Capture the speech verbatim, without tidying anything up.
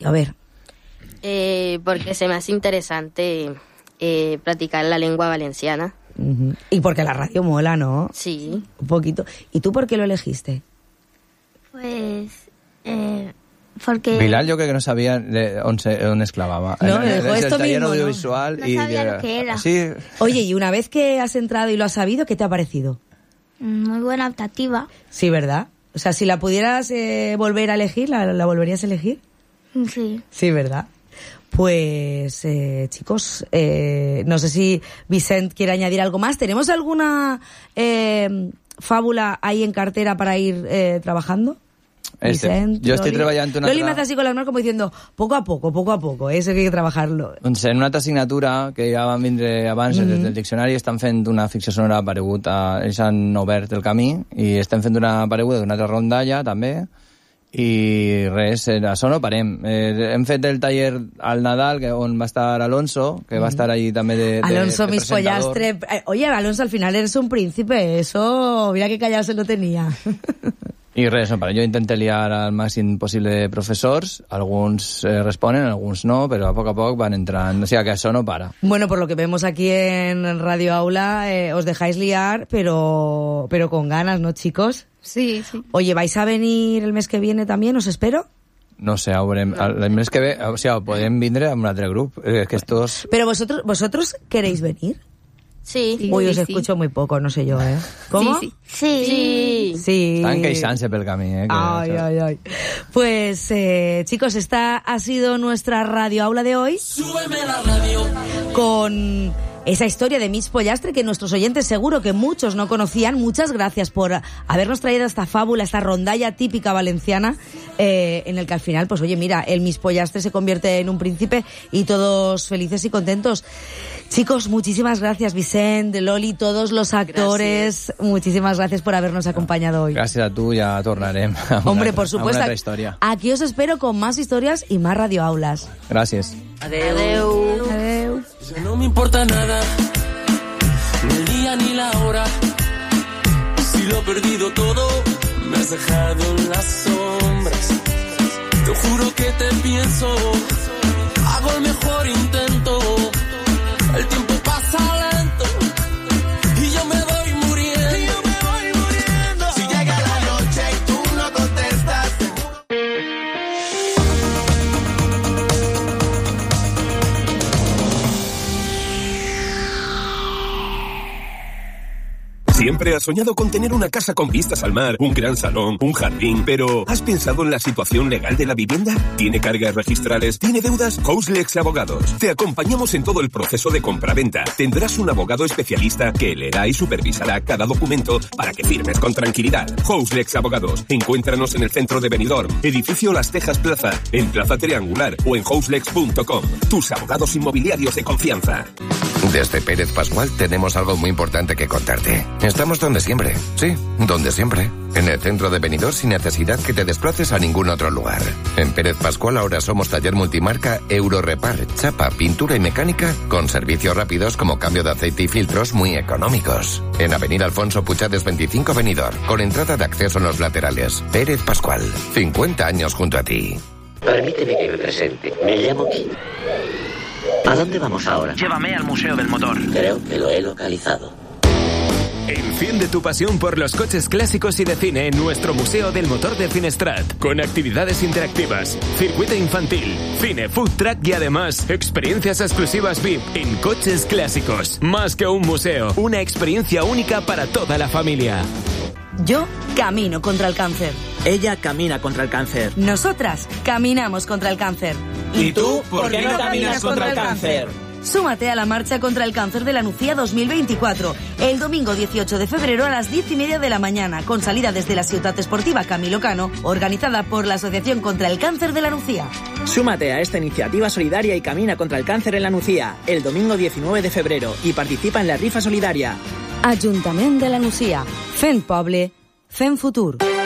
A ver. Eh, porque se me hace interesante eh, practicar la lengua valenciana. Uh-huh. Y porque la radio mola, ¿no? Sí. Un poquito. ¿Y tú por qué lo elegiste? Pues... Eh, porque... Bilal yo creo que no sabía de on, se, on es clavaba. No, me dejó esto el taller mismo, audiovisual ¿no? y No sabía de, lo que era. Sí. Oye, y una vez que has entrado y lo has sabido, ¿qué te ha parecido? Muy buena optativa. Sí, ¿verdad? O sea, si la pudieras eh, volver a elegir, ¿la, ¿la volverías a elegir? Sí. Sí, ¿verdad? Pues, eh, chicos, eh, no sé si Vicent quiere añadir algo más. ¿Tenemos alguna eh, fábula ahí en cartera para ir eh, trabajando? Este, Vicent, jo estic Loli. treballant una Loli me altra... hace así con las manos como diciendo poco a poco, poco a poco, eso que hay que trabajarlo. Doncs en una altra assignatura que ja van vindre abans mm-hmm. des del diccionari estan fent una ficció sonora aparegut, a, ells han obert el camí i estem fent una apareguda d'una altra rondalla també i res, això no parem. Eh, hem fet el taller al Nadal que, on va estar Alonso, que mm. va estar ahí també de, de Alonso, de mis pollastre. Eh, oye, Alonso, al final eres un príncipe, eso, mira que callado se lo tenía. I res, no, para. Jo intento liar al màxim possible de professors, alguns eh, responen, alguns no, però a poc a poc van entrant, o sigui que això no para. Bueno, por lo que vemos aquí en Radio Aula, eh, os dejáis liar, pero, pero con ganas, ¿no, chicos? Sí, sí. Oye, ¿vais a venir el mes que viene también? ¿Os espero? No sé, veurem, el mes que ve, o sigui, podem vindre amb un altre grup, eh, que estos... Pero vosotros, ¿vosotros queréis venir? Sí. Sí. Uy, os sí. escucho muy poco, no sé yo, ¿eh? ¿Cómo? Sí, Sí. Sí. Sí. Estan queixant-se pel camí, eh? Que, Ay, ay, ay. Pues, eh, chicos, esta ha sido nuestra Radio Aula de hoy. Súbeme la radio. Con esa historia de Miss Pollastre que nuestros oyentes seguro que muchos no conocían. Muchas gracias por habernos traído esta fábula, esta rondalla típica valenciana, eh, en el que al final, pues oye, mira, el Miss Pollastre se convierte en un príncipe y todos felices y contentos. Chicos, muchísimas gracias, Vicent, Loli, todos los actores. Gracias. Muchísimas gracias por habernos acompañado hoy. Gràcies a tu, ja tornarem a una, Hombre, por supuesto. a una altra història. Aquí os espero con más historias y más radioaulas. Gràcies. Adeu. Adeu. Adeu. Ya no me importa nada, ni el día ni la hora. Si lo he perdido todo, me has dejado en las sombras. Te juro que te pienso, hago el mejor intento. El tiempo pasa lento y yo me voy muriendo. Y yo me voy muriendo. Si llega la noche y tú no contestas, Siempre has soñado con tener una casa con vistas al mar, un gran salón, un jardín, pero ¿has pensado en la situación legal de la vivienda? ¿Tiene cargas registrales? ¿Tiene deudas? Houselex Abogados. Te acompañamos en todo el proceso de compraventa. Tendrás un abogado especialista que leerá y supervisará cada documento para que firmes con tranquilidad. Houselex Abogados. Encuéntranos en el centro de Benidorm, edificio Las Tejas Plaza, en Plaza Triangular o en houselex punto com. Tus abogados inmobiliarios de confianza. Desde Pérez Pascual tenemos algo muy importante que contarte. Estamos donde siempre, sí, donde siempre. En el centro de Benidorm sin necesidad que te desplaces a ningún otro lugar. En Pérez Pascual ahora somos taller multimarca Eurorepar, chapa, pintura y mecánica con servicios rápidos como cambio de aceite y filtros muy económicos. En Avenida Alfonso Puchades veinticinco Benidorm, con entrada de acceso en los laterales. Pérez Pascual, cincuenta años junto a ti. Permíteme que me presente. Me llamo Kim. ¿A dónde vamos ahora? Llévame al Museo del Motor. Creo que lo he localizado. Enciende tu pasión por los coches clásicos y de cine en nuestro Museo del Motor de Finestrat, con actividades interactivas, circuito infantil, cine, food truck y además experiencias exclusivas V I P en coches clásicos. Más que un museo, una experiencia única para toda la familia. Yo camino contra el cáncer. Ella camina contra el cáncer. Nosotras caminamos contra el cáncer. ¿Y tú por qué no caminas contra el cáncer? Súmate a la marcha contra el cáncer de la Nucía dos mil veinticuatro, el domingo dieciocho de febrero a las diez y media de la mañana, con salida desde la Ciutat Esportiva Camilo Cano, organizada por la Asociación contra el Cáncer de la Nucía. Súmate a esta iniciativa solidaria y camina contra el cáncer en la Nucía, el domingo diecinueve de febrero, y participa en la rifa solidaria. Ajuntament de la Nucía, fent poble, fent futur.